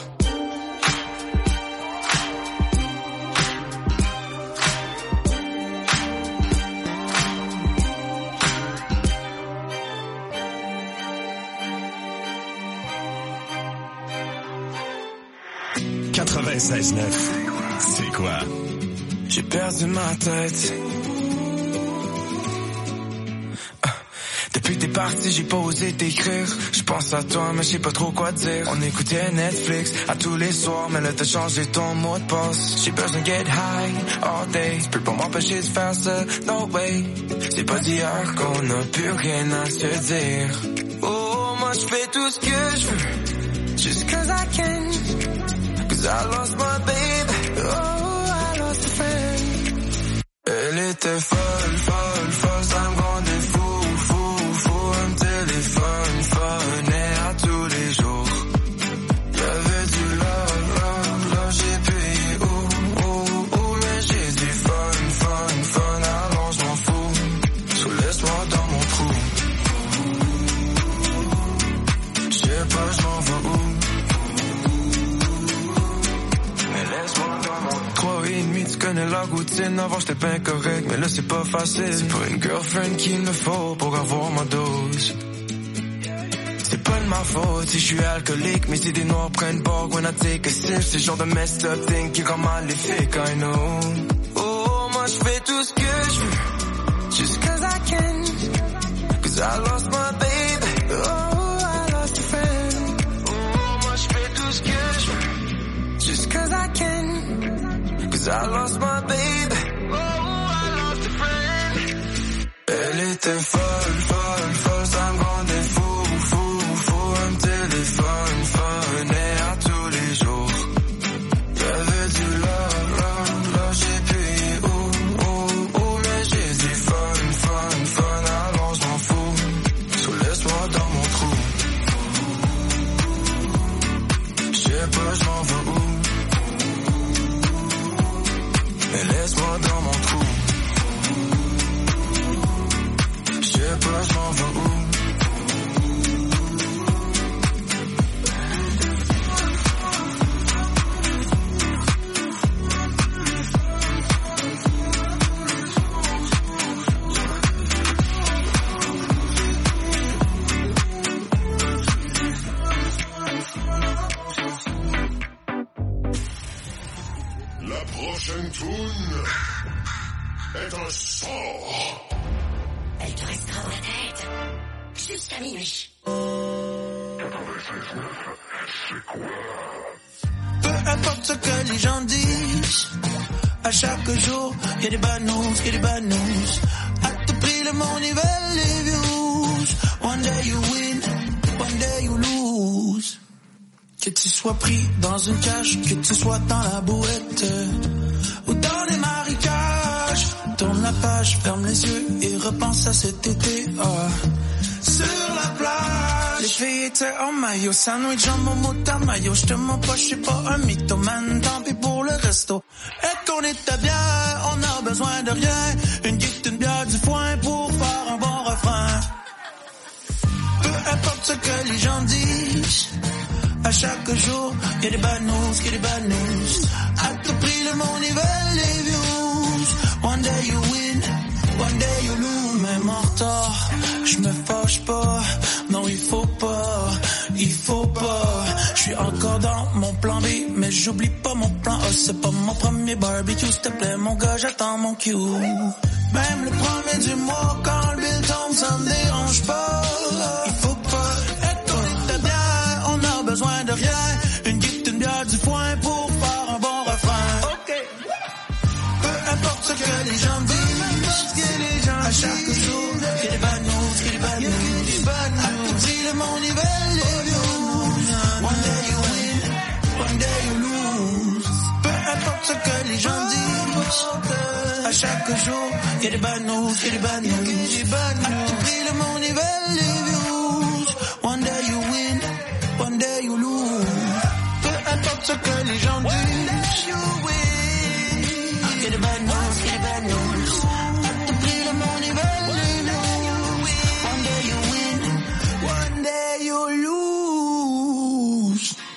quatre-vingt-seize neuf, c'est quoi? J'ai perdu ma tête. Depuis que t'es parti, j'ai pas osé t'écrire. Je pense à toi, mais je sais pas trop quoi dire. On écoutait Netflix à tous les soirs, mais là t'as changé ton mot de passe. J'ai besoin de get high all day. Je peux pas m'empêcher de faire ça, no way. C'est pas d'hier qu'on a plus rien à se dire. Oh, moi je fais tout ce que je veux, just cause I can. Cause I lost my baby, oh, I lost a friend. Elle était folle, folle, folle, ça me rendait fou, fou, fou. Elle me téléphone, phonait à tous les jours. Y'avait du love, love, love, j'ai payé, oh, oh, oh. Mais j'ai du fun, fun, fun, alors je m'en fous. So laisse-moi dans mon trou. J'sais pas, j'm'en vais où. Trois et demi, tu connais la routine. Avant j'étais pas correct, mais là c'est pas facile. C'est pour une girlfriend qu'il me faut pour avoir ma dose. C'est pas de ma faute si je suis alcoolique, mais si des noirs prennent bord when I take a sip. C'est le genre de messed up thing qui rend maléfique, I know. Oh, moi je fais tout ce que je veux, just cause I can. Cause I lost my baby, oh, I lost a friend. Oh, moi je fais tout ce que je veux, just cause I can. Cause I lost my baby, oh, I lost a friend. Elle était folle, folle, folle, ça me rendait fou, fou, fou. Elle me téléphone, phonait à tous les jours. Y'avait du love, love, love, j'ai payé, oh, oh, oh. Mais j'ai du fun, fun, fun, alors je m'en fous. So laisse-moi dans mon trou. J'sais pas, j'm'en vais où. Mais laisse-moi dans mon trou. J'sais pas, j'm'en vais où. prochaine toune est un sort. Elle te restera dans la tête jusqu'à minuit. quatre-vingt-seize neuf, c'est quoi? Peu importe ce que les gens disent, à chaque jour, y'a des bad news, y'a des bad news. À tout prix, le monde, ils veulent les views. One day you win, one day you lose. Que tu sois pris dans une cage, que tu sois dans la bouette ou dans les marécages, tourne la page, ferme les yeux et repense à cet été. Oh. Sur la plage, les filles étaient en maillot, sandwich, jambon, moutarde, maillot. J'te mens pas, j'suis pas un mythomane, tant pis pour le resto. Et qu'on était bien, on a besoin de rien. Une gift, une bière, du foin pour faire un bon refrain. Peu importe ce que les gens disent, à chaque jour, y'a des bad news, y'a des bad news. À tout prix, le monde, ils veulent les views. One day you win, one day you lose. Même en retard, j'me fâche pas. Non, il faut pas, il faut pas. J'suis encore dans mon plan B, mais j'oublie pas mon plan A. C'est pas mon premier barbecue, s'il te plaît, mon gars, j'attends mon cue. Même le premier du mois, quand le bill tombe, ça me dérange pas. Il faut pas être honnête, bien, on a besoin de rien. Une gift, une bière, du foin pour faire un bon refrain. Ok. Peu importe ce que les gens disent, à chaque jour, y'a des bad news, y'a des bad news. À tout prix, le monde, ils veulent les views. One day you win, one day you lose. Peu importe ce que les gens disent, à chaque jour, y'a des bad news, y'a des bad news. À tout prix, le monde, ils veulent les views. One day you win, one day you lose. Peu importe ce que les gens disent, y'a des bad news, y'a des bad news. À tout prix, le monde, ils veulent les views. One day you win, one day you lose.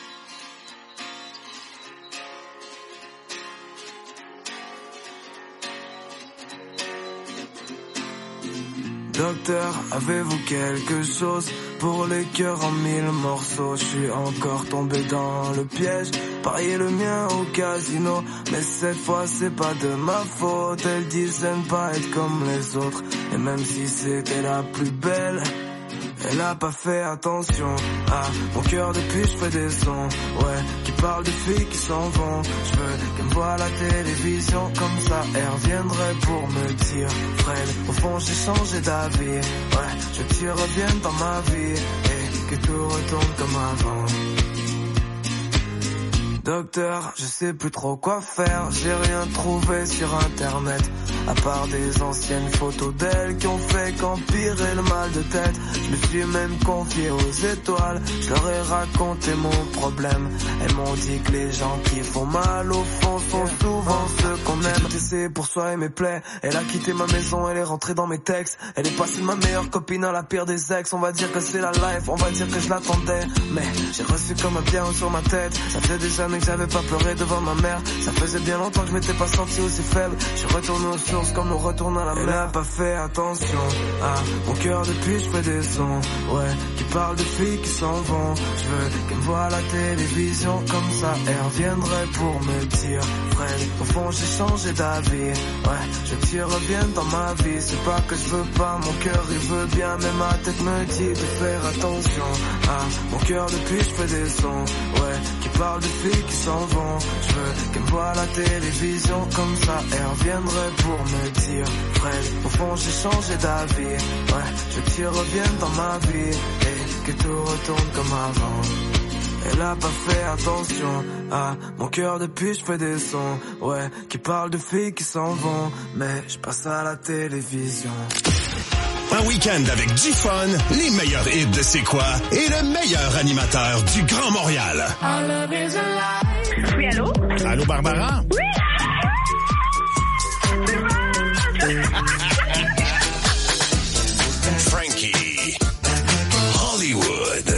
Docteur, avez-vous quelque chose pour les cœurs en mille morceaux? Je suis encore tombé dans le piège, parier le mien au casino. Mais cette fois c'est pas de ma faute, elle disait ne pas être comme les autres. Et même si c'était la plus belle, elle a pas fait attention à mon cœur depuis je fais des sons, ouais, qui parlent de filles qui s'en vont. Je veux qu'elle me voie à la télévision, comme ça elle reviendrait pour me dire Fred, au fond j'ai changé d'avis, ouais, je veux que tu reviennes dans ma vie et que tout retourne comme avant. Docteur, je sais plus trop quoi faire, j'ai rien trouvé sur internet, à part des anciennes photos d'elle qui ont fait qu'empirer le mal de tête. Je me suis même confié aux étoiles, je leur ai raconté mon problème. Elles m'ont dit que les gens qui font mal au fond sont souvent ceux qu'on aime. J'ai tout essayé pour soigner mes plaies, elle a quitté ma maison, elle est rentrée dans mes textes. Elle est passée de ma meilleure copine à la pire des ex. On va dire que c'est la life, on va dire que je l'attendais, mais j'ai reçu comme un pierre sur ma tête. Ça faisait des années que j'avais pas pleuré devant ma mère, ça faisait bien longtemps que je m'étais pas senti aussi faible. Je suis retourné aux sources comme on retourne à la mer. Elle a pas fait attention à mon cœur depuis je fais des sons, ouais, qui parlent de filles qui s'en vont. Je veux qu'elle me voie à la télévision, comme ça elle reviendrait pour me dire Fred, au fond j'ai changé d'avis, ouais, je veux que tu reviennes dans ma vie. C'est pas que je veux pas, mon cœur il veut bien, mais ma tête me dit de faire attention à mon cœur depuis je fais des sons, ouais, qui parlent de filles qui s'en vont. Je veux qu'elle me voie à la télévision, comme ça elle reviendrait pour me dire Fred, au fond j'ai changé d'avis, ouais, je veux que tu reviennes dans ma vie et que tout retourne comme avant. Elle a pas fait attention à mon cœur depuis je fais des sons, ouais, qui parlent de filles qui s'en vont, mais je passe à la télévision. Un week-end avec G-Fun, les meilleurs hits de C'est quoi et le meilleur animateur du Grand Montréal. Oui, allô? Allô, Barbara? Oui! Frankie Hollywood.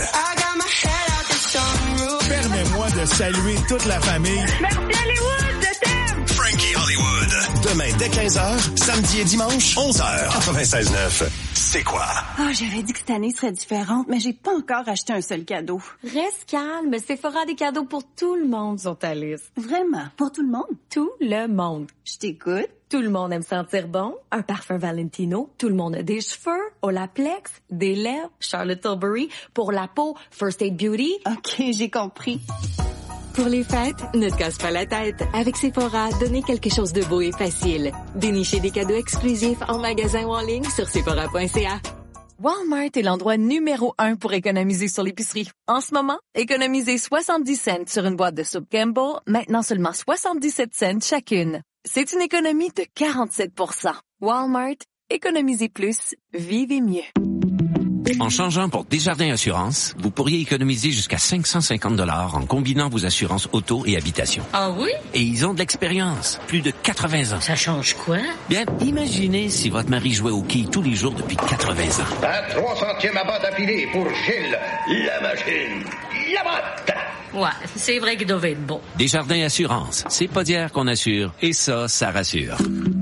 Permets-moi de saluer toute la famille. Merci Hollywood, je t'aime! Frankie Hollywood. Demain dès quinze heures, samedi et dimanche, onze heures. quatre-vingt-seize neuf. c'est quoi? Ah, oh, j'avais dit que cette année serait différente, mais j'ai pas encore acheté un seul cadeau. Reste calme, Sephora a des cadeaux pour tout le monde sur ta liste. Vraiment? Pour tout le monde? Tout le monde. Je t'écoute. Tout le monde aime sentir bon. Un parfum Valentino. Tout le monde a des cheveux. Olaplex. Des lèvres. Charlotte Tilbury. Pour la peau, First Aid Beauty. OK, j'ai compris. Pour les fêtes, ne te casse pas la tête. Avec Sephora, donnez quelque chose de beau et facile. Dénichez des cadeaux exclusifs en magasin ou en ligne sur sephora point c a. Walmart est l'endroit numéro un pour économiser sur l'épicerie. En ce moment, économisez soixante-dix cents sur une boîte de soupe Campbell, maintenant seulement soixante-dix-sept cents chacune. C'est une économie de quarante-sept pour cent. Walmart, économisez plus, vivez mieux. En changeant pour Desjardins Assurance, vous pourriez économiser jusqu'à cinq cent cinquante dollars en combinant vos assurances auto et habitation. Ah oui? Et ils ont de l'expérience, plus de quatre-vingts ans. Ça change quoi? Bien, imaginez si votre mari jouait au quilles tous les jours depuis quatre-vingts ans. Un trois centièmes à bas d'affilée pour Gilles, la machine, la botte. Ouais, c'est vrai qu'il devait être bon. Desjardins Assurance, c'est pas d'hier qu'on assure, et ça, ça rassure.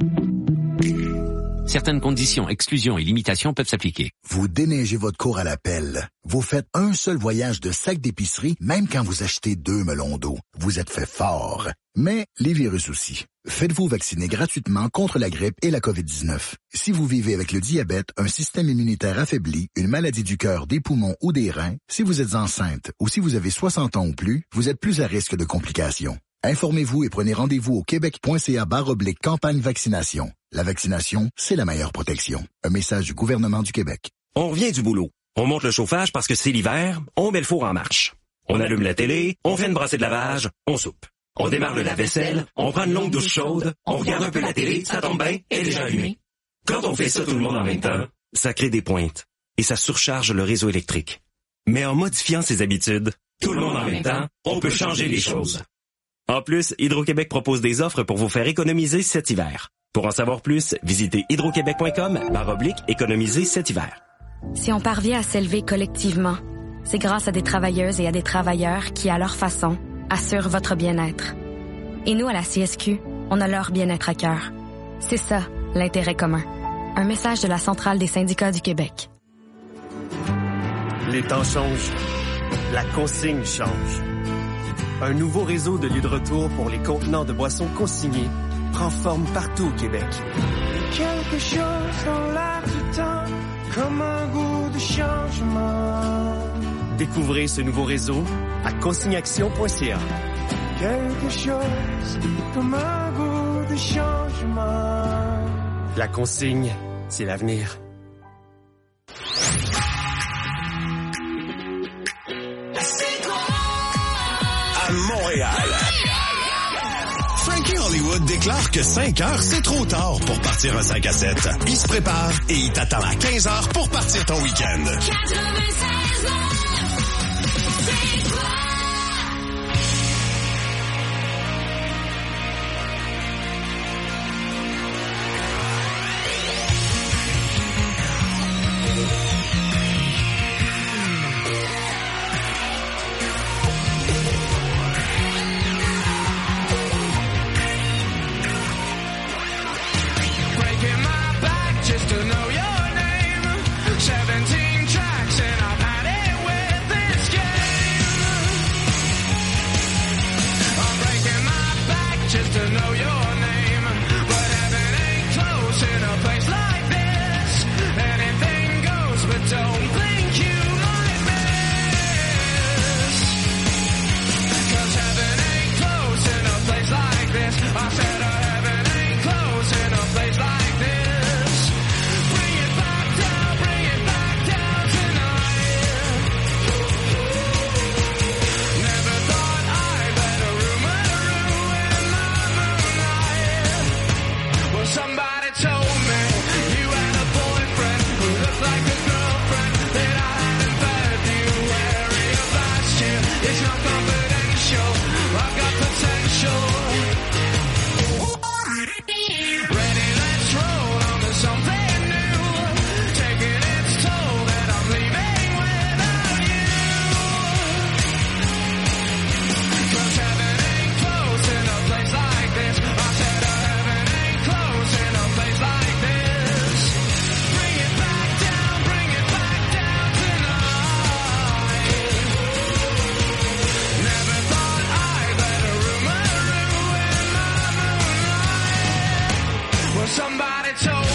Certaines conditions, exclusions et limitations peuvent s'appliquer. Vous déneigez votre cour à la pelle. Vous faites un seul voyage de sac d'épicerie, même quand vous achetez deux melons d'eau. Vous êtes fait fort. Mais les virus aussi. Faites-vous vacciner gratuitement contre la grippe et la covid dix-neuf. Si vous vivez avec le diabète, un système immunitaire affaibli, une maladie du cœur, des poumons ou des reins, si vous êtes enceinte ou si vous avez soixante ans ou plus, vous êtes plus à risque de complications. Informez-vous et prenez rendez-vous au québec point c a barre oblique campagne vaccination. La vaccination, c'est la meilleure protection. Un message du gouvernement du Québec. On revient du boulot. On monte le chauffage parce que c'est l'hiver, on met le four en marche. On allume la télé, on fait une brassée de lavage, on soupe. On démarre le lave-vaisselle, on prend une longue douche chaude, on regarde un peu la télé, ça tombe bien, elle est déjà allumée. Quand on fait ça tout le monde en même temps, ça crée des pointes et ça surcharge le réseau électrique. Mais en modifiant ses habitudes, tout le monde en même temps, on peut changer les choses. En plus, Hydro-Québec propose des offres pour vous faire économiser cet hiver. Pour en savoir plus, visitez hydroquebec point com barre oblique économiser cet hiver. Si on parvient à s'élever collectivement, c'est grâce à des travailleuses et à des travailleurs qui, à leur façon, assurent votre bien-être. Et nous, à la C S Q, on a leur bien-être à cœur. C'est ça, l'intérêt commun. Un message de la Centrale des syndicats du Québec. Les temps changent. La consigne change. Un nouveau réseau de lieux de retour pour les contenants de boissons consignés prend forme partout au Québec. Quelque chose dans l'air du temps, comme un goût de changement. Découvrez ce nouveau réseau à consignaction point c a. Quelque chose comme un goût de changement. La consigne, c'est l'avenir. À Montréal. Frankie Hollywood déclare que cinq heures, c'est trop tard pour partir un cinq à sept. Il se prépare et il t'attend à quinze heures pour partir ton week-end. quatre-vingt-seize ans, c'est quoi? Just to know your name. Seventeen tracks in a pack. somebody told